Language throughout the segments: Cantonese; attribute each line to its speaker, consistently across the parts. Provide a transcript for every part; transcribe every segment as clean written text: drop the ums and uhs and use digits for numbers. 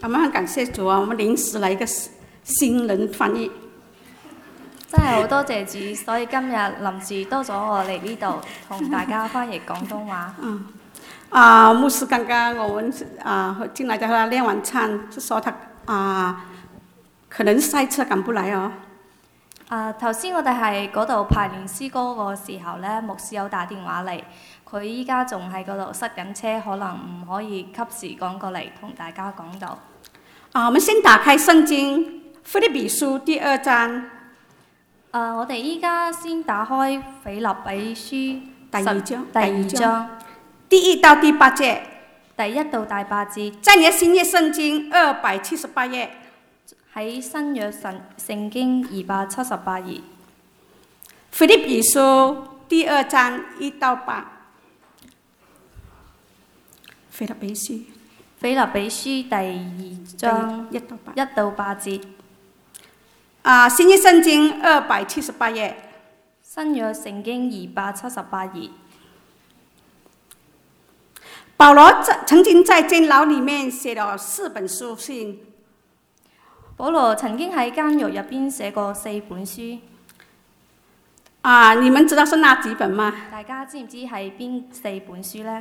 Speaker 1: 我們很感謝主啊！我們臨時來一個新人翻譯，
Speaker 2: 真係好多謝主，所以今日臨時多咗我嚟呢度同大家翻譯廣東話。
Speaker 1: 牧師剛剛我們進來叫他練晚餐，就說他可能塞車趕不來哦。
Speaker 2: 頭先我哋喺嗰度排練詩歌個時候咧，牧師有打電話嚟，佢依家仲喺嗰度塞緊車，可能唔可以及時趕過嚟同大家講到。
Speaker 1: 我們先打開聖經腓立比書第2章。
Speaker 2: 我哋依家先打開腓立比書
Speaker 1: 第二章第1到第8節，
Speaker 2: 第1到第8節，
Speaker 1: 在你的新約聖經278頁，
Speaker 2: 喺新約聖經278頁。
Speaker 1: 腓立比書第2章1到8。腓立比書第2章1到8節。新約聖經278頁。
Speaker 2: 新約聖經278頁。
Speaker 1: 保羅曾經在監牢裡面寫了4本書信。
Speaker 2: 保羅曾經喺監獄入邊寫過4本書。
Speaker 1: 你們知道是哪幾本嗎？
Speaker 2: 大家知唔知係邊4本書呢？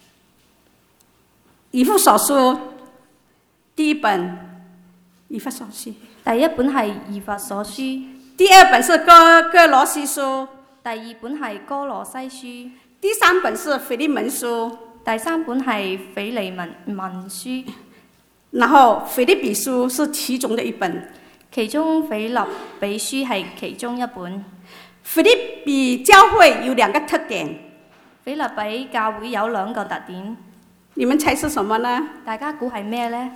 Speaker 1: 以弗所書第1本，以弗所書。
Speaker 2: 第1本係以弗所書。
Speaker 1: 第2本是哥羅西書。
Speaker 2: 第2本係哥羅西書。
Speaker 1: 第3本是腓利門書。
Speaker 2: 第3本係腓利門書。
Speaker 1: 然後腓立比書是其中的一本。
Speaker 2: 其中腓立比書係其中一本。
Speaker 1: 腓立比教會有2個特點。
Speaker 2: 腓立比教會有2個特點。
Speaker 1: 你們猜是什麼呢？
Speaker 2: 大家估係咩呢？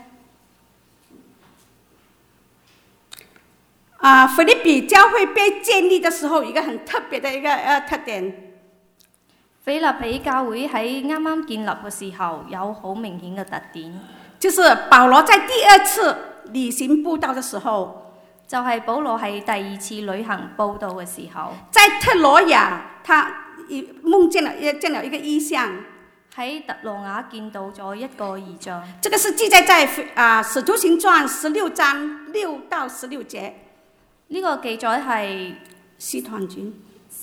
Speaker 1: 腓立比教會被建立的時候，一個很特別的一個特點。
Speaker 2: 腓立比教會喺啱啱建立嘅時候，有好明顯嘅特點。
Speaker 1: 就是保羅在第2次旅行佈道的時候，
Speaker 2: 就係保羅喺第2次旅行佈道嘅時候，
Speaker 1: 在特羅亞，他見了一個異象。
Speaker 2: 喺特羅亞見到咗一個異象。
Speaker 1: 這個是記載在使徒行傳16章6到16節。
Speaker 2: 呢個記載係
Speaker 1: 使徒行傳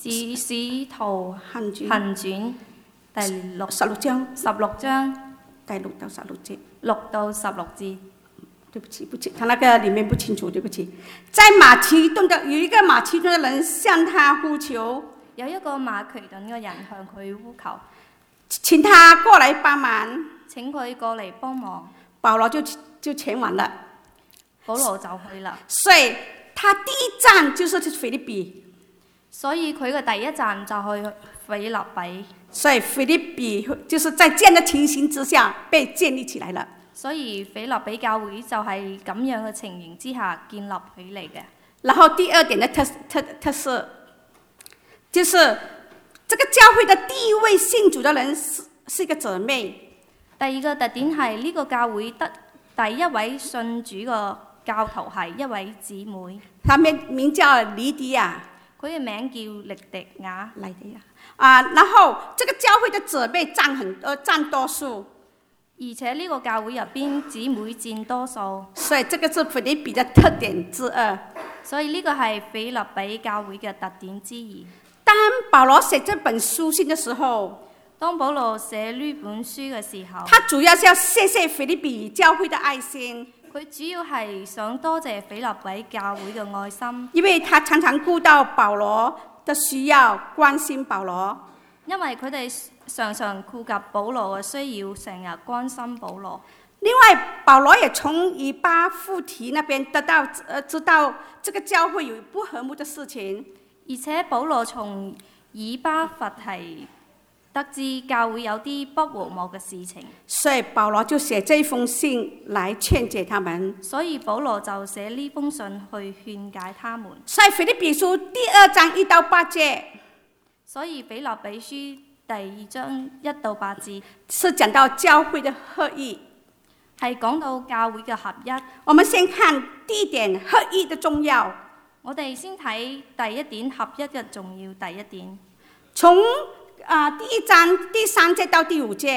Speaker 2: 第
Speaker 1: 16章第6到16節。
Speaker 2: 6到16節。
Speaker 1: 對不起，他那個裏面不清楚，對不起。在馬其頓的有一個馬其頓的人向他呼求，
Speaker 2: 有一個馬其頓嘅人向佢呼求，
Speaker 1: 請他過來幫忙，
Speaker 2: 請佢過嚟幫忙。
Speaker 1: 保羅就前往了，
Speaker 2: 保羅就去啦。
Speaker 1: 所以他第一站就是腓立比，
Speaker 2: 所以佢嘅第一站就去腓立比。
Speaker 1: 所以腓立比就是在這樣的情形之下被建立起來了。
Speaker 2: 所以腓立比教會就係咁樣嘅情形之下建立起嚟嘅。
Speaker 1: 然後第2點的特色，就是這個教會的第1位信主的人是一個姊妹。
Speaker 2: 第2個特點係呢個教會第1位信主嘅教徒係一位姊妹，
Speaker 1: 她名叫黎迪亞，
Speaker 2: 佢嘅名叫力迪亞。
Speaker 1: 然後這個教會的姊妹佔多數。
Speaker 2: 而且呢個教會入邊姊妹佔多數，
Speaker 1: 所以這個是腓立比的特點之2。
Speaker 2: 所以呢個係腓立比教會嘅特點之2。
Speaker 1: 當保羅寫這本書信的時候，
Speaker 2: 當保羅寫呢本書嘅時候，
Speaker 1: 他主要是要謝謝腓立比教會的愛心。
Speaker 2: 佢主要係想多謝腓立比教會嘅愛心，
Speaker 1: 因為他常常顧到保羅的需要，關心保羅。
Speaker 2: 因為佢哋常常顧及保羅嘅需要，成日關心保羅。
Speaker 1: 另外，保羅也從以巴弗提那邊知道這個教會有不和睦的事情。
Speaker 2: 而且保羅從以巴弗提得知教會有啲不和睦嘅事情，
Speaker 1: 所以保羅就寫這封信來勸解他們。
Speaker 2: 所以保羅就寫呢封信去勸解他們。
Speaker 1: 所以腓立比書第2章1到8節。
Speaker 2: 所以腓立比書第2章1到8節
Speaker 1: 是講到教會的合一，
Speaker 2: 係講到教會嘅合一。
Speaker 1: 我們先看第1點合一的重要。
Speaker 2: 我哋先睇第1點合一嘅重要。第1點，
Speaker 1: 從第1章第3節到第5節，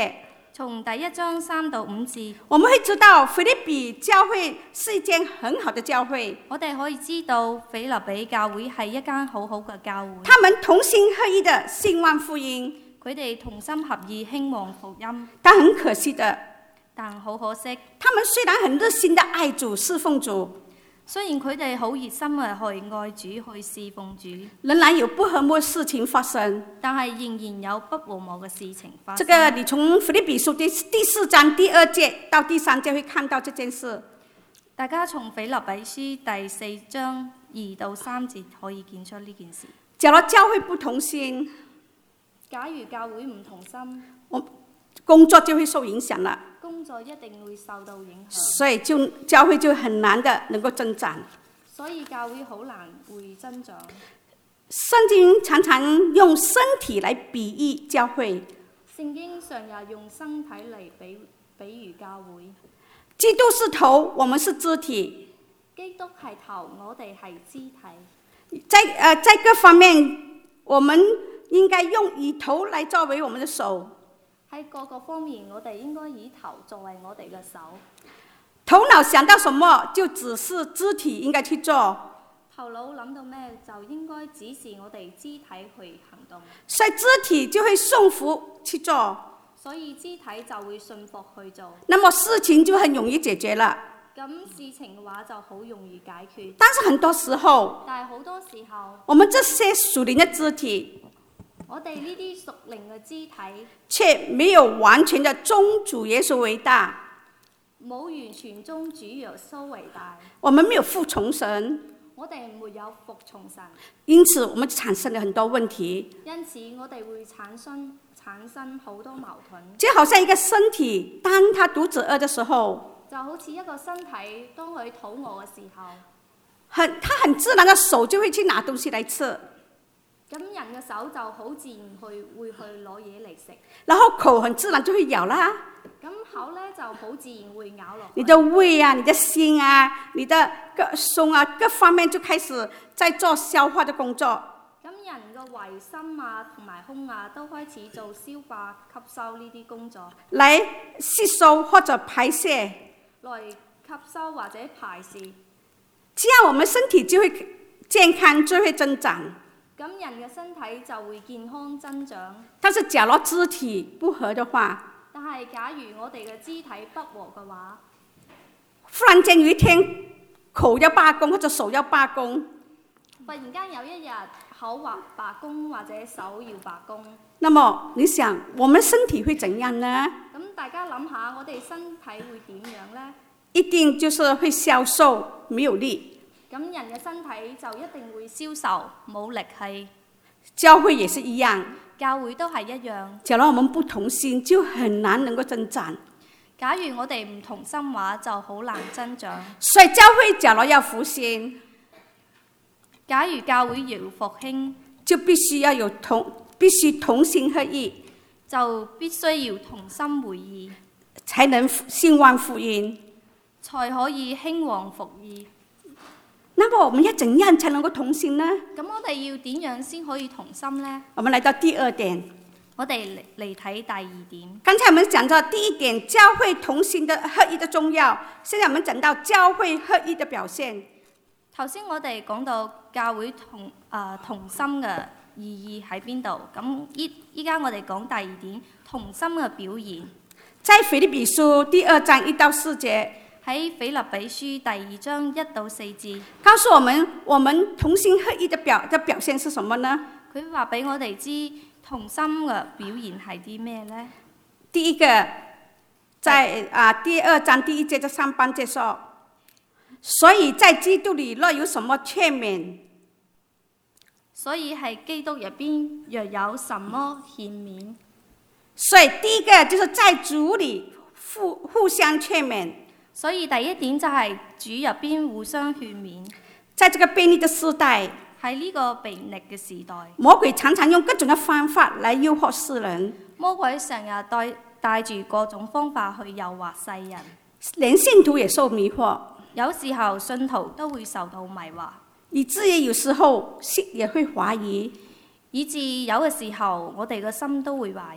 Speaker 2: 從第1章3到5節，
Speaker 1: 我們會知道腓立比教會是一間很好的教會。
Speaker 2: 我哋可以知道腓立比教會係一間好好嘅教會。
Speaker 1: 他們同心合意的興旺福音，
Speaker 2: 佢哋同心合意興旺福音。
Speaker 1: 但很可惜的，
Speaker 2: 但好可惜，
Speaker 1: 他們雖然很熱心的愛主侍奉主，
Speaker 2: 雖然佢哋好熱心嘅去愛主去侍奉主，
Speaker 1: 仍然有不和睦的事情發生。
Speaker 2: 但係仍然有不和睦嘅事情發生。
Speaker 1: 這個你從腓立比書第4章第2節到第3節會看到這件事。
Speaker 2: 大家從腓立比書第4章2到3節可以見出呢件事。
Speaker 1: 假如教會不同心，
Speaker 2: 假如教會唔同心，
Speaker 1: 工作就會受影響了。
Speaker 2: 工作一定會受到影響，
Speaker 1: 所以教會就很難的能夠增長。
Speaker 2: 所以教會好難會增長。
Speaker 1: 聖經常常用身體來比喻教會。
Speaker 2: 聖經常日用身體嚟比喻教會。
Speaker 1: 基督是頭，我們是肢體。
Speaker 2: 基督係頭，我哋係肢體。
Speaker 1: 在各方面，我們應該以頭來作為我們的手。
Speaker 2: 喺各個方面，我哋應該以頭作為我哋嘅手。
Speaker 1: 頭腦想到什麼，就指示肢體應該去做。
Speaker 2: 頭腦諗到咩，就應該指示我哋肢體去行動。
Speaker 1: 所以肢體就會順服去做。
Speaker 2: 所以肢體就會順服去做。
Speaker 1: 那麼事情就很容易解決了。
Speaker 2: 咁事情嘅話就好容易解決。
Speaker 1: 但是很多時候，
Speaker 2: 但係好多時候，
Speaker 1: 我們這些屬靈的肢體，
Speaker 2: 我哋呢啲屬靈嘅肢體，
Speaker 1: 卻沒有完全的尊主耶穌為大，
Speaker 2: 冇完全尊主耶穌為大。
Speaker 1: 我們沒有服從神，
Speaker 2: 我哋沒有服從神，
Speaker 1: 因此我們產生了很多問題。
Speaker 2: 因此我哋會產生好多矛盾。
Speaker 1: 就好像一個身體，當他肚子餓的時候，
Speaker 2: 就好似一個身體，當佢肚餓嘅時候，
Speaker 1: 他很自然的手就會去拿東西來吃。
Speaker 2: 咁人嘅手就好自然會去攞嘢嚟食，
Speaker 1: 然後口很自然就會咬啦。
Speaker 2: 咁口咧就好自然會咬落去。
Speaker 1: 你的胃啊，你的心啊，你的胸啊，各方面就開始在做消化的工作。
Speaker 2: 咁人嘅胃心啊同埋胸啊都開始做消化吸收呢啲工作，
Speaker 1: 來吸收或者排泄，
Speaker 2: 來吸收或者排泄。
Speaker 1: 這樣我們身體就會健康，就會增長。
Speaker 2: 咁人嘅身體就會健康增長。
Speaker 1: 但是假如肢體不合的話，
Speaker 2: 但係假如我哋嘅肢體不和嘅話，
Speaker 1: 忽然間有一天口要罷工或者手要罷工，
Speaker 2: 忽然間有一日口或罷工或者手要罷工，
Speaker 1: 那麼你想我們身體會怎樣呢？
Speaker 2: 咁大家諗下，我哋身體會點樣呢？
Speaker 1: 一定就是會消瘦，沒有力。
Speaker 2: 咁人嘅身體就一定會消瘦，冇力氣。
Speaker 1: 教會也是一樣，
Speaker 2: 教會都係一樣。
Speaker 1: 假如我們不同心，就很難能夠增長。
Speaker 2: 假如我哋唔同心話，就好難增長。
Speaker 1: 所以教會假如要復興，
Speaker 2: 假如教會要復興，
Speaker 1: 就必須同心合意，
Speaker 2: 就必須要同心合意，
Speaker 1: 才能興旺福音，
Speaker 2: 才可以興旺福音。
Speaker 1: 那麼我們要怎樣才能夠同心呢？
Speaker 2: 咁我哋要點樣先可以同心呢？
Speaker 1: 我們來到第2點，
Speaker 2: 我哋嚟睇第2點。
Speaker 1: 剛才我們講到第1點，教會同心的合一的重要。現在我們講到教會合一的表現。
Speaker 2: 頭先我哋講到教會同心嘅意義喺邊度？咁依家我哋講第2點，同心嘅表現。
Speaker 1: 在腓立比書第2章1到4節。
Speaker 2: 喺腓立比書第2章1到4節，
Speaker 1: 告訴我們同心合一的表現是什麼呢？
Speaker 2: 佢話俾我哋知同心嘅表現係啲咩呢？
Speaker 1: 第一個，在第2章第1節的上半節說，所以在基督裏若有什麼勸勉，
Speaker 2: 所以係基督入邊若有什麼勸勉，
Speaker 1: 所以第一個就是在主裏互相勸勉。
Speaker 2: 所以第1點就係主入邊互相勸勉。
Speaker 1: 在這個悖逆的時代，
Speaker 2: 喺呢個悖逆嘅時代，
Speaker 1: 魔鬼常常用各種嘅方法來誘惑世人。
Speaker 2: 魔鬼成日帶住各種方法去誘惑世人，
Speaker 1: 連信徒也受迷惑。
Speaker 2: 有時候信徒都會受到迷惑，
Speaker 1: 以至於有時候心也會懷疑，
Speaker 2: 以至有嘅時候我哋嘅心都會懷疑。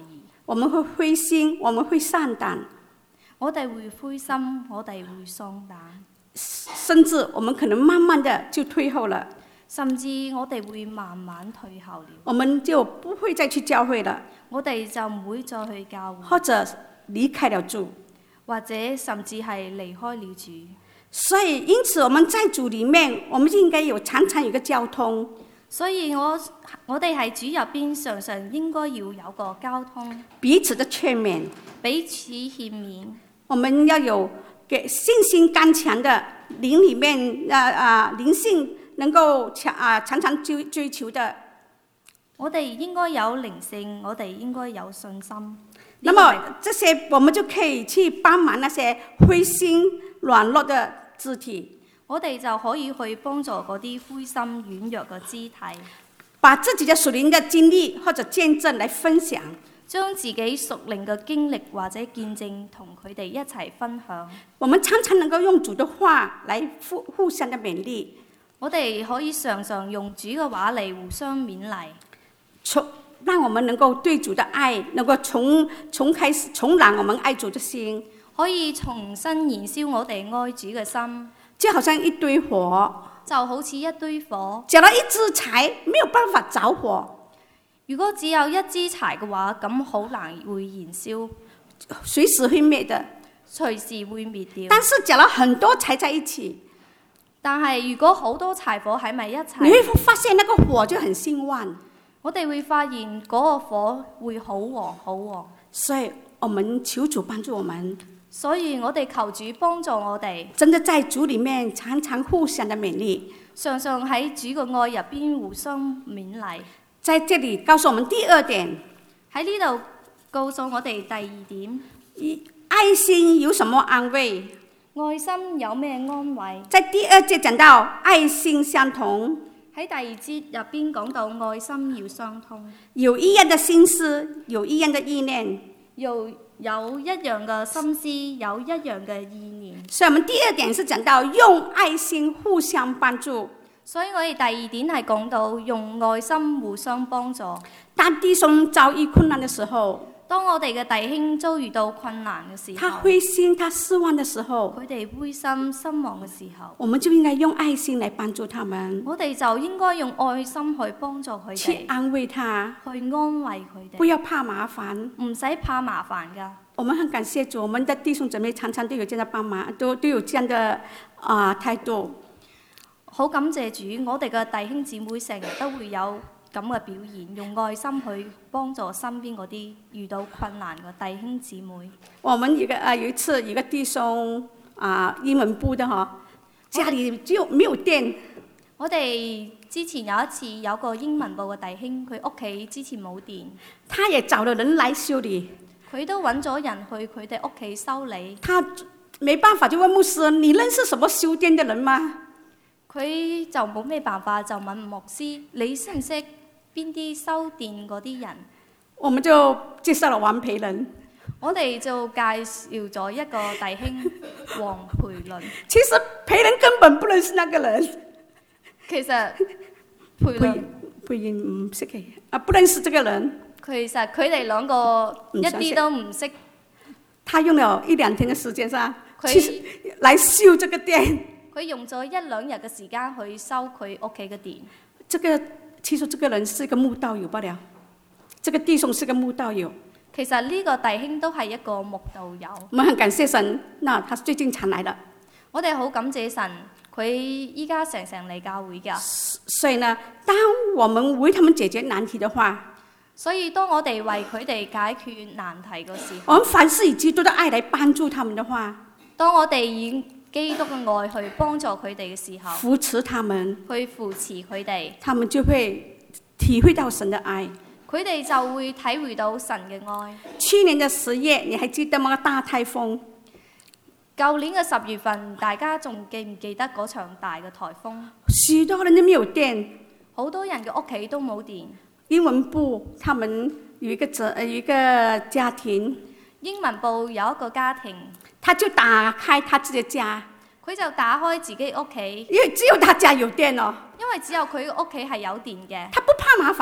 Speaker 1: 我們會灰心，我們會喪膽，
Speaker 2: 我哋會灰心，我哋會喪膽，
Speaker 1: 甚至我們可能慢慢的就退後了，
Speaker 2: 甚至我哋會慢慢退後了，
Speaker 1: 我們就不會再去教會了，
Speaker 2: 我哋就唔會再去教會，
Speaker 1: 或者離開了主，
Speaker 2: 或者甚至係離開了主。
Speaker 1: 所以因此我們在主裡面，我們應該常常有個交通。
Speaker 2: 所以我哋喺主入邊常常應該要有個交通，
Speaker 1: 彼此的勸勉，
Speaker 2: 彼此勸勉。
Speaker 1: 我們要有給信心剛強的靈裡面靈性能夠常常追求的。
Speaker 2: 我哋應該有靈性，我哋應該有信心。
Speaker 1: 那麼這些我們就可以去幫忙那些灰心軟弱的肢體。
Speaker 2: 我哋就可以去幫助嗰啲灰心軟弱嘅肢體，
Speaker 1: 把自己的屬靈的經歷或者見證來分享，
Speaker 2: 將自己屬靈嘅經歷或者見證同佢哋一齊分享。
Speaker 1: 我們常常能夠用主的話來互相的勉勵。
Speaker 2: 我哋可以常常用主嘅話嚟互相勉勵，
Speaker 1: 讓我們能夠對主的愛能夠重燃我們愛主的心，
Speaker 2: 可以重新燃燒我哋愛主嘅心。
Speaker 1: 就好像一堆火，
Speaker 2: 就好似一堆火，
Speaker 1: 找到一支柴沒有辦法着火。
Speaker 2: 如果只有一支柴嘅話，咁好難會燃燒，
Speaker 1: 隨時會滅的，
Speaker 2: 隨時會滅掉。
Speaker 1: 但是找了很多柴在一起，
Speaker 2: 但係如果好多柴火喺埋一齊，
Speaker 1: 你會發現那個火就很興旺。
Speaker 2: 我哋會發現嗰個火會好旺好旺。
Speaker 1: 所以我們求主幫助我們。
Speaker 2: 所以我哋求主幫助我哋，
Speaker 1: 真的在主裡面常常互相的勉勵，
Speaker 2: 常常喺主嘅愛入邊互相勉勵。
Speaker 1: 在這裡告訴我們第二點，
Speaker 2: 喺呢度告訴我哋第二點，
Speaker 1: 愛心有什麼安慰？
Speaker 2: 愛心有咩安慰？
Speaker 1: 在第二節講到愛心相同，
Speaker 2: 喺第二節入邊講到愛心要相通，
Speaker 1: 有一樣的心思，有一樣的意念，
Speaker 2: 有一樣嘅心思，有一樣嘅意念。
Speaker 1: 所以我們第二點是講到用愛心互相幫助。
Speaker 2: 所以我哋第二點係講到用愛心互相幫助。
Speaker 1: 當弟兄遭遇困難的時候，
Speaker 2: 當我哋嘅弟兄遭遇到困難嘅時候，
Speaker 1: 他灰心、他失望的時候，
Speaker 2: 佢哋灰心失望嘅時候，
Speaker 1: 我們就應該用愛心來幫助他們。
Speaker 2: 我哋就應該用愛心去幫助佢哋，
Speaker 1: 去安慰他，
Speaker 2: 去安慰佢哋，
Speaker 1: 不要怕麻煩，
Speaker 2: 唔使怕麻煩㗎。
Speaker 1: 我們很感謝主，我們的弟兄姊妹常常都有這樣的幫忙，都有這樣的態度。
Speaker 2: 好感謝主，我哋嘅弟兄姊妹成日都會有咁嘅表現，用愛心去幫助身邊嗰啲遇到困難嘅弟兄姊妹。
Speaker 1: 我們有一次有個弟兄英文部的家裡就沒有電。
Speaker 2: 我哋之前有一次有個英文部嘅弟兄，佢屋企之前冇電，
Speaker 1: 他也找了人來修理，
Speaker 2: 佢都揾咗人去佢哋屋企修理。
Speaker 1: 他沒辦法就問牧師：你認識什麼修電的人嗎？
Speaker 2: 佢就冇咩辦法，就問牧師：你識唔識邊啲修電嗰啲人？
Speaker 1: 我們就介紹了王培倫。
Speaker 2: 我哋就介紹咗一個弟兄黃培倫。
Speaker 1: 其實培倫根本不認識那個人。
Speaker 2: 其實培
Speaker 1: 倫唔識嘅，不認識這個人。
Speaker 2: 其實佢哋兩個一啲都唔識。
Speaker 1: 他用了1-2天嘅時間來修這個電。
Speaker 2: 佢用咗1-2日嘅時間去修佢屋企嘅電。
Speaker 1: 其實這個人是一個慕道友罷了，這個弟兄是個慕道友。
Speaker 2: 其實呢個弟兄都係一個慕道友。
Speaker 1: 我們很感謝神，他最近常來了。
Speaker 2: 我哋好感謝神，佢依家成嚟教會㗎。
Speaker 1: 所以呢，當我們為他們解決難題的話，
Speaker 2: 所以當我哋為佢哋解決難題嘅時候，
Speaker 1: 我們凡事以基督的愛來幫助他們的話，
Speaker 2: 當我哋以基督嘅愛去幫助佢哋嘅時候，
Speaker 1: 扶持他們，
Speaker 2: 去扶持佢哋，
Speaker 1: 他們就會體會到神的愛。
Speaker 2: 佢哋就會體會到神嘅愛。
Speaker 1: 去年的10月，你還記得嗎？大颱風。
Speaker 2: 舊年嘅10月份，大家仲記唔記得嗰場大嘅颱風？
Speaker 1: 許多人都沒有電，
Speaker 2: 好多人嘅屋企都冇電。
Speaker 1: 英文部他們有一個家庭，
Speaker 2: 英文部有一個家庭，
Speaker 1: 他就打開他自己的家，
Speaker 2: 佢就打開自己屋企，
Speaker 1: 因為只有他家有電哦。
Speaker 2: 因為只有佢屋企係有電嘅，
Speaker 1: 他不怕麻煩的，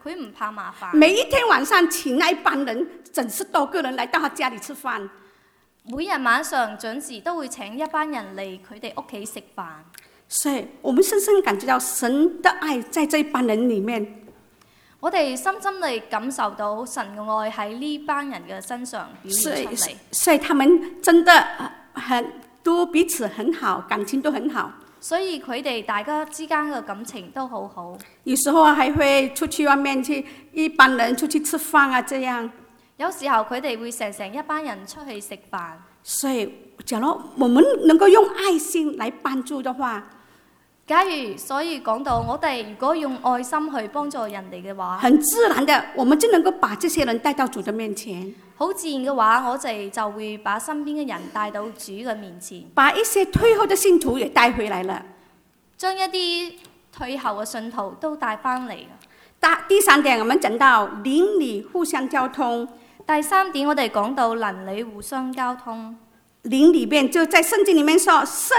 Speaker 2: 佢唔怕麻煩。
Speaker 1: 每一天晚上請那一班人整10多個人來到他家裏吃飯。
Speaker 2: 每日晚上準時都會請一班人嚟佢哋屋企食飯。
Speaker 1: 所以我們深深感覺到神的愛在這一班人裡面。
Speaker 2: 我哋深深地感受到神嘅愛喺呢班人嘅身上表現出嚟。
Speaker 1: 所以他們真的都彼此很好，感情都很好。
Speaker 2: 所以佢哋大家之間嘅感情都好好。
Speaker 1: 有時候還會出去外面去，一班人出去吃飯啊，這樣。
Speaker 2: 有時候佢哋會成一班人出去食飯。
Speaker 1: 所以，假如我們能夠用愛心來幫助的話，
Speaker 2: 所以講到我哋如果用愛心去幫助人哋嘅話，
Speaker 1: 很自然的，我們就能夠把這些人帶到主的面前。
Speaker 2: 好自然嘅話，我哋就會把身邊嘅人帶到主嘅面前，
Speaker 1: 把一些退後的信徒也帶回來了，
Speaker 2: 將一啲退後嘅信徒都帶翻嚟。
Speaker 1: 第三點，我們講到鄰里互相交通。
Speaker 2: 第三點，我哋講到鄰里互相交通。
Speaker 1: 鄰裡面就在聖經裡面說，聖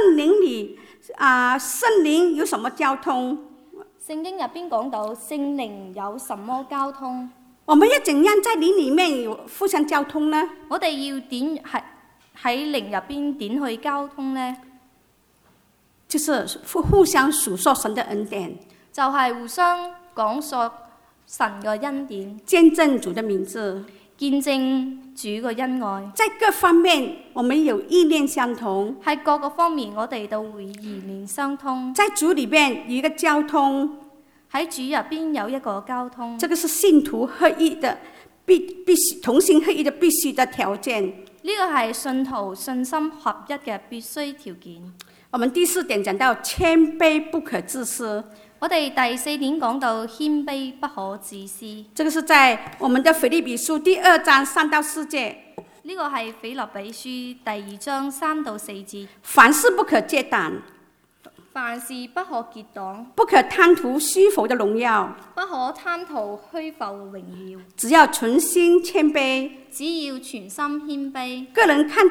Speaker 1: 靈有什麼交通？
Speaker 2: 聖經入邊講到聖靈有什麼交通？
Speaker 1: 我們要怎樣在靈裡面有互相交通呢？
Speaker 2: 我哋要點喺靈入邊點去交通呢？
Speaker 1: 就是互相述說神的恩典，
Speaker 2: 就係互相講述神嘅恩典，
Speaker 1: 見證主的名字，
Speaker 2: 見證主嘅恩愛。
Speaker 1: 在各方面我們有意念相同，
Speaker 2: 喺各個方面我哋都會意念相通。
Speaker 1: 在主裡面有一個交通，
Speaker 2: 喺主入邊有一個交通，
Speaker 1: 這個是信徒合一的必須同心合一的必須的條件。
Speaker 2: 呢個係信徒信心合一嘅必須條件。
Speaker 1: 我們第4點講到謙卑不可自私。
Speaker 2: 我哋第4點講到謙卑不可自私。
Speaker 1: 這個是在我們的腓立比書第2章3到4節。
Speaker 2: 呢個係腓立比書第2章3到4節。
Speaker 1: 凡事不可結黨，
Speaker 2: 凡事不可結黨，
Speaker 1: 不可貪圖虛浮的榮耀，
Speaker 2: 不可貪圖虛浮榮耀，
Speaker 1: 只要存心謙卑，
Speaker 2: 只要全心謙卑。
Speaker 1: 個人看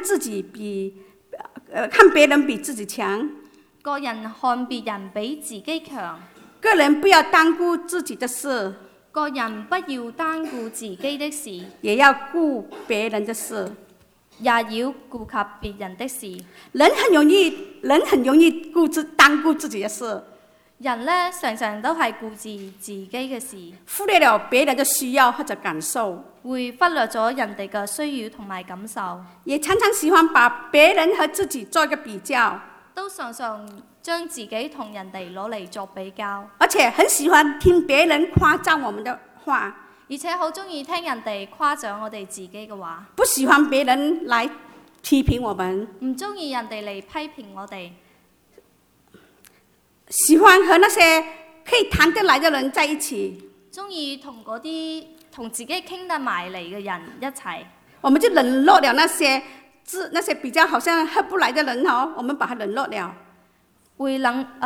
Speaker 1: 別人比自己強，
Speaker 2: 個人看別人比自己強，
Speaker 1: 個人不要單顧自己的事，
Speaker 2: 個人不要單顧自己的事，
Speaker 1: 也要顧別人的事，
Speaker 2: 也要顧及別人的事。
Speaker 1: 人很容易單顧自己的事，
Speaker 2: 人呢常常都係顧自己嘅事，
Speaker 1: 忽略了別人的需要或者感受，
Speaker 2: 會忽略咗人哋嘅需要同埋感受，
Speaker 1: 也常常喜歡把別人和自己做一個比較，
Speaker 2: 都常常將自己同人哋攞嚟作比較，
Speaker 1: 而且很喜歡聽別人誇讚我們的話，
Speaker 2: 而且好中意聽人哋誇獎我哋自己嘅話，
Speaker 1: 不喜歡別人來批評我們，
Speaker 2: 唔中意人哋嚟批評我哋，
Speaker 1: 喜歡和那些可以談得來的人在一起，
Speaker 2: 中意同嗰啲同自己傾得埋嚟嘅人一齊。
Speaker 1: 我們就冷落了那些比較好像合不來的人我們把他冷落了。
Speaker 2: 會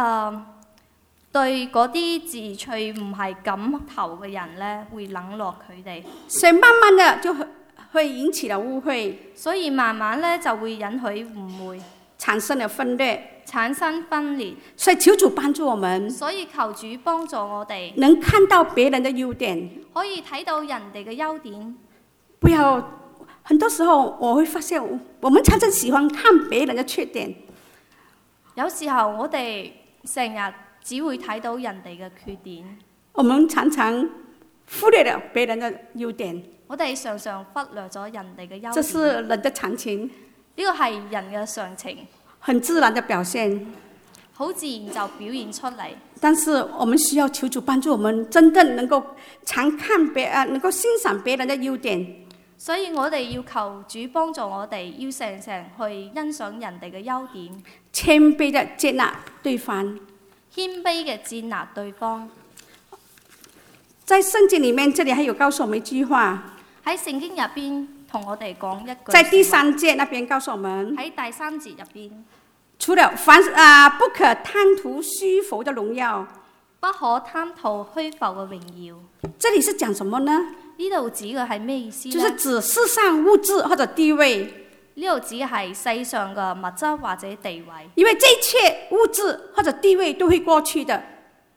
Speaker 2: 對嗰啲志趣唔係咁投嘅人呢，會冷落佢哋。
Speaker 1: 所以慢慢的就會引起了誤會，
Speaker 2: 所以慢慢呢就會引起誤會，
Speaker 1: 產生了分裂。
Speaker 2: 所
Speaker 1: 以求主幫助我們，
Speaker 2: 所以求主幫助我哋，
Speaker 1: 能看到別人的優點，
Speaker 2: 可以睇到人哋嘅優點。
Speaker 1: 不要很多時候我會發現，我們常常喜歡看別人的缺點。
Speaker 2: 有時候我哋成日只會睇到人哋嘅缺點，
Speaker 1: 我們常常忽略了別人的優點。
Speaker 2: 我哋常常忽略咗人哋嘅優點。
Speaker 1: 這是人的常情，
Speaker 2: 呢個係人嘅常情，
Speaker 1: 很自然的表現，
Speaker 2: 好自然就表現出嚟。
Speaker 1: 但是我們需要求主幫助我們，真正能夠常看能夠欣賞別人的優點。
Speaker 2: 所以我哋要求主幫助我哋，要常常去欣賞人哋嘅優點，
Speaker 1: 謙卑的接納對方，
Speaker 2: 謙卑嘅接納對方。
Speaker 1: 在聖經裡面，這裡還有告訴我們一句話，
Speaker 2: 喺聖經入邊同我哋講一句，
Speaker 1: 在第3節那邊告訴我們，
Speaker 2: 喺第3節入邊，
Speaker 1: 除了不可貪圖虛浮的榮耀，
Speaker 2: 不可貪圖虛浮嘅榮耀。
Speaker 1: 這裡是講什麼呢？
Speaker 2: 呢度指嘅係咩意思呢？
Speaker 1: 就是指世上物質或者地位。
Speaker 2: 呢度指嘅係世上嘅物質或者地位。
Speaker 1: 因為這一切物質或者地位都會過去的。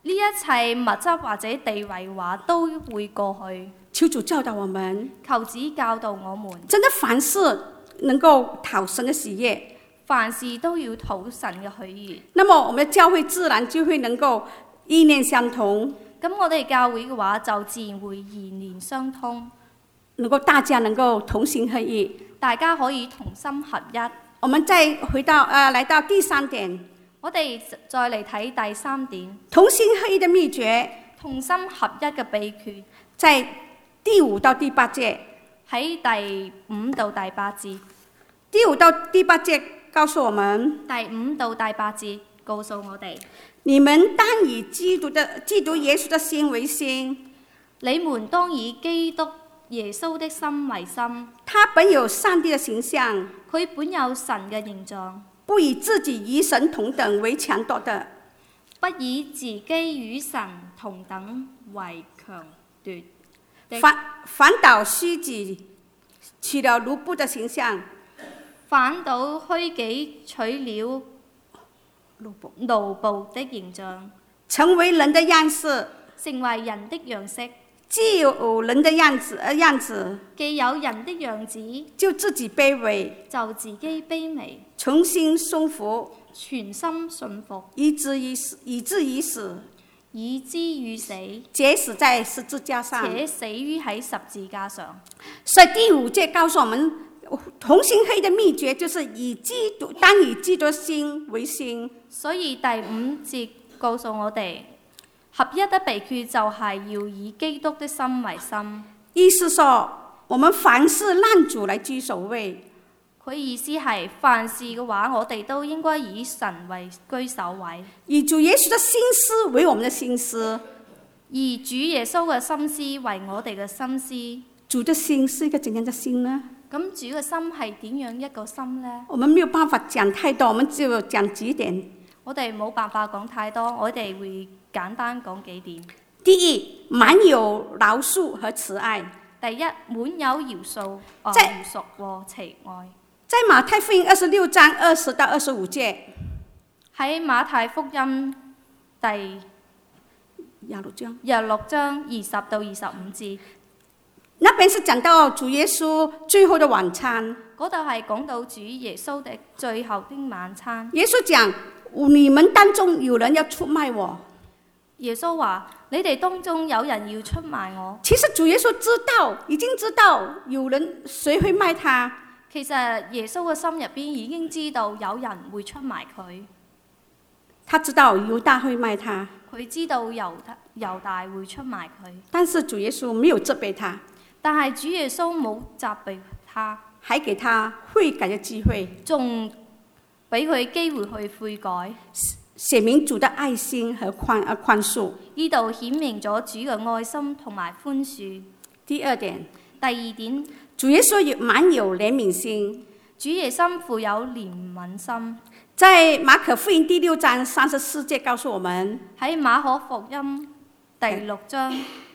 Speaker 2: 呢一切物質或者地位嘅話都會過去。
Speaker 1: 求主教導我們，
Speaker 2: 求主教導我們，
Speaker 1: 真的凡事能夠討神的喜悅，
Speaker 2: 凡事都要討神嘅喜悅。
Speaker 1: 那麼我們的教會自然就會能夠意念相同。
Speaker 2: 咁我哋教會嘅話就自然會意念相通，
Speaker 1: 大家能夠同心合意，
Speaker 2: 大家可以同心合一。
Speaker 1: 我們再回到來到第三點，
Speaker 2: 我哋再嚟睇第三點，
Speaker 1: 同心合意的秘訣，
Speaker 2: 同心合一嘅秘訣，
Speaker 1: 在第5到第8節，
Speaker 2: 喺第5到第8節。
Speaker 1: 第5到第8節告訴我們，
Speaker 2: 第5到第8節告訴我哋，
Speaker 1: 你們當以基督耶穌的心為心，
Speaker 2: 你們當以基督耶穌的心為心。
Speaker 1: 他本有上帝的形象，
Speaker 2: 佢本有神嘅形象，
Speaker 1: 不以自己與神同等為強奪的，
Speaker 2: 不以自己與神同等為強奪的。
Speaker 1: 反倒虛己，取了奴僕的形象，
Speaker 2: 反倒虛己，取了奴僕的形象，
Speaker 1: 成為人的樣式，
Speaker 2: 成為人的樣式。
Speaker 1: 既有人的樣子，
Speaker 2: 既有人的樣子，
Speaker 1: 就自己卑微，
Speaker 2: 就自己卑微，
Speaker 1: 從心順服，
Speaker 2: 全心順服，
Speaker 1: 以至於死，
Speaker 2: 以至於死，
Speaker 1: 且死在十字架上，
Speaker 2: 且死於喺十字架上。
Speaker 1: 所以第5節告訴我們，同心合意的秘訣就是當以基督的心為心。
Speaker 2: 所以第5節告訴我哋，合一的秘訣就係要以基督的心為心。
Speaker 1: 意思說，我們凡事讓主來居首位。
Speaker 2: 佢意思係，凡事嘅話，我哋都應該以神為居首位，
Speaker 1: 以主耶穌的心思為我們的心思，
Speaker 2: 以主耶穌嘅心思為我哋嘅心思。
Speaker 1: 主的心是一個怎樣的心呢？
Speaker 2: 咁主嘅心係點樣一個心呢？
Speaker 1: 我們沒有辦法講太多，我們只有講幾點。
Speaker 2: 我哋冇辦法講太多，我哋會簡單講幾點。
Speaker 1: 第一，滿有饒恕和慈愛。
Speaker 2: 第一，滿有饒恕和慈愛。
Speaker 1: 在馬太福音26章20到25節，
Speaker 2: 喺馬太福音第26章20到25節，
Speaker 1: 那邊是講到主耶穌最後的晚餐。
Speaker 2: 嗰度係講到主耶穌的最後的晚餐。
Speaker 1: 耶穌講：你們當中有人要出賣我。
Speaker 2: 耶穌話：你哋當中有人要出賣我。
Speaker 1: 其實主耶穌已經知道有人誰會賣他。
Speaker 2: 其實耶穌嘅心入邊已經知道有人會出賣佢。
Speaker 1: 他知道猶大會賣他。
Speaker 2: 佢知道猶大會出賣佢。
Speaker 1: 但是主耶穌沒有責備他。
Speaker 2: 但係主耶穌冇責備他，
Speaker 1: 還給他悔改嘅機會，
Speaker 2: 仲俾佢機會去悔改，
Speaker 1: 顯明主的愛心和寬恕。
Speaker 2: 呢度顯明咗主嘅愛心同埋寬恕。
Speaker 1: 第二點，
Speaker 2: 主
Speaker 1: 耶穌滿有憐憫心。
Speaker 2: 主耶穌富有憐憫心。
Speaker 1: 在馬可福音第6章34節告訴我們，
Speaker 2: 喺馬可福音第6章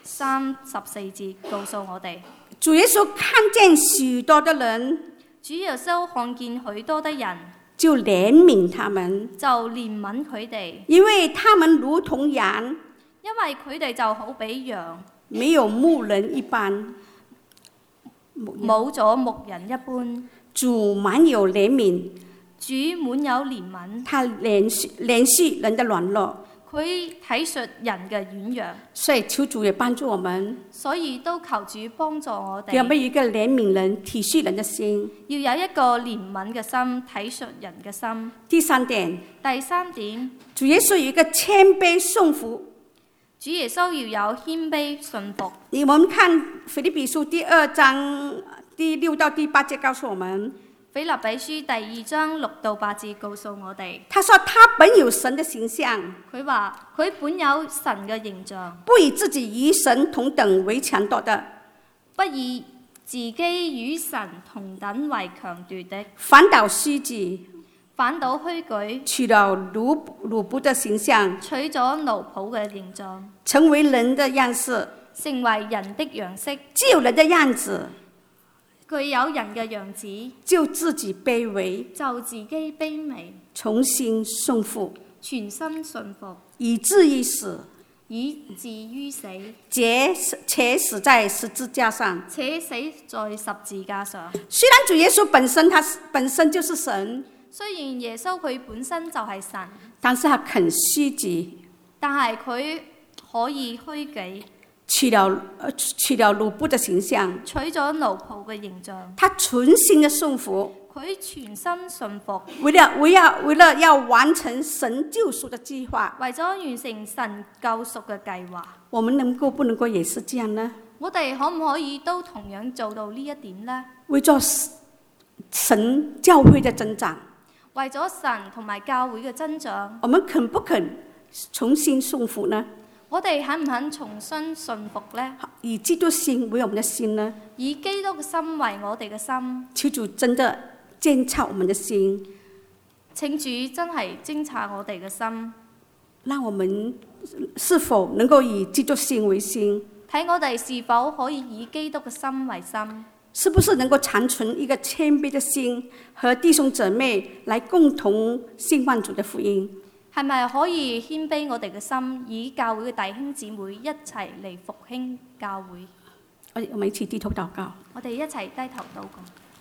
Speaker 2: 34節告訴我哋，
Speaker 1: 主耶穌看見許多的人，
Speaker 2: 主耶穌看見許多的人，
Speaker 1: 就憐憫他們，
Speaker 2: 就憐憫佢哋，
Speaker 1: 因為他們如同羊，
Speaker 2: 因為佢哋就好比羊，
Speaker 1: 沒有牧人一般，
Speaker 2: 冇咗牧人一般。
Speaker 1: 主滿有憐憫，
Speaker 2: 主滿有憐憫，
Speaker 1: 他憐恤人的軟弱，
Speaker 2: 佢體恤人嘅軟弱，
Speaker 1: 所以求主也幫助我們，
Speaker 2: 所以都求主幫助我哋。
Speaker 1: 要有一個憐憫人、體恤人的心，
Speaker 2: 要有一個憐憫嘅心、體恤人嘅心。
Speaker 1: 第三點，主耶穌有一個謙卑順服。
Speaker 2: 主耶穌要有謙卑順服。
Speaker 1: 我們看腓立比書第2章第6到第8節告訴我們，
Speaker 2: 腓立比書第2章6到8節告訴我哋，
Speaker 1: 他說他本有神的形象，
Speaker 2: 佢話佢本有神嘅形象，
Speaker 1: 不以自己與神同等為強奪的，
Speaker 2: 不以自己與神同等為強奪的，
Speaker 1: 反倒虛己，
Speaker 2: 取
Speaker 1: 了奴僕的形象，
Speaker 2: 取咗奴僕嘅形象，
Speaker 1: 成為人的樣式，
Speaker 2: 成為人的樣式，
Speaker 1: 既有人的樣子，
Speaker 2: 具有人嘅樣子，
Speaker 1: 就自己卑微，
Speaker 2: 就自己卑微，
Speaker 1: 從心順服，
Speaker 2: 全心順服，
Speaker 1: 以至於死，
Speaker 2: 以至於死，
Speaker 1: 且死在十字架上。
Speaker 2: 且死在十字架上。
Speaker 1: 雖然主耶穌他本身就是神，
Speaker 2: 雖然耶穌佢本身就係神，
Speaker 1: 但是他肯虛己，
Speaker 2: 但係佢可以虛己，
Speaker 1: 取了奴僕的形象，
Speaker 2: 取咗奴僕嘅形象。
Speaker 1: 他全心的順服，
Speaker 2: 佢全身順服，
Speaker 1: 為了要完成神救贖的計劃，
Speaker 2: 為咗完成神救贖嘅計劃。
Speaker 1: 我們不能夠也是這樣呢？
Speaker 2: 我哋可唔可以都同樣做到呢一點呢？
Speaker 1: 為咗神教會的增長，
Speaker 2: 為咗神同埋教會嘅增長，
Speaker 1: 我們肯不肯重新順服呢？
Speaker 2: 我哋肯唔肯重新順服呢？
Speaker 1: 以基督心為我們的心呢？
Speaker 2: 以基督嘅心為我哋嘅心。
Speaker 1: 求主真的監察我們的心，
Speaker 2: 請主真係偵察我哋嘅心，
Speaker 1: 讓我們是否能夠以基督心為心？
Speaker 2: 睇我哋是否可以以基督嘅心為心？
Speaker 1: 是不是能夠長存一個謙卑的心，和弟兄姊妹來共同興旺主的福音？
Speaker 2: 係咪可以謙卑我哋嘅心，以教會嘅弟兄姊妹一齊嚟復興教會？
Speaker 1: 我們一起低頭禱告。
Speaker 2: 我哋一齊低頭禱告。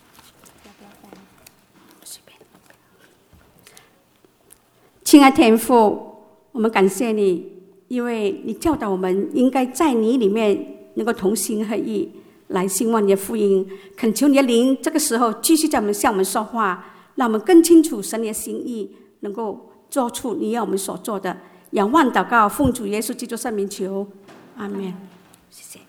Speaker 1: 親愛天父，我們感謝你，因為你教導我們應該在你裡面能夠同心合意來興旺你的福音。懇求你的靈這個時候繼續在向我們說話，讓我們更清楚神你的心意，能夠做出你要我們所做的。仰望禱告，奉主耶穌基督聖名求，阿們。謝謝。